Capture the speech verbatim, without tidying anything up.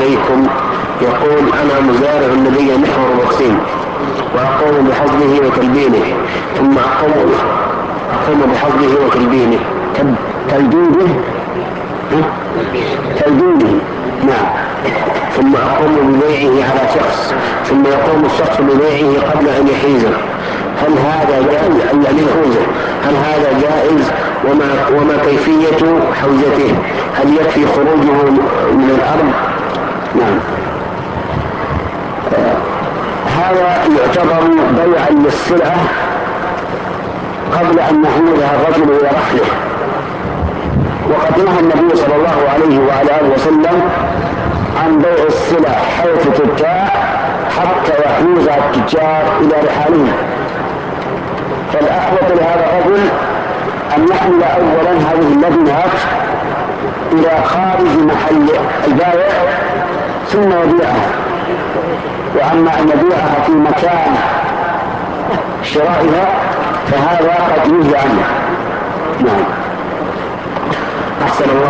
إليكم يقول أنا مزارع لدي محور وقسيم وأقوم بحصده وتلبينه ثم أقوم أقوم بحصده وتلبينه تلبينه تلبينه نعم ثم أقوم ببيعه على شخص ثم يقوم الشخص ببيعه قبل أن يحيزه، هل هذا جائز أم يعني يحوزه؟ هل هذا جائز؟ وما, وما كيفية حوزته؟ هل يكفي خروجه من الأرض؟ نعم. آه هذا يعتبر بيعا للسلعة قبل أن يحملها الرجل إلى رحله، وقد نهى النبي صلى الله عليه وعلى آله وسلم عن بيع السلع حيث تبتاع حتى يحوزها التجار إلى رحالهم. فالأحوط لهذا الرجل أن يحمل أولا هذه اللبنات إلى خارج محل البائع ثم يبيعها، وأما أن يبيعها في مكان شرائها فهذا قد ينهى عنه. نعم. أحسن الله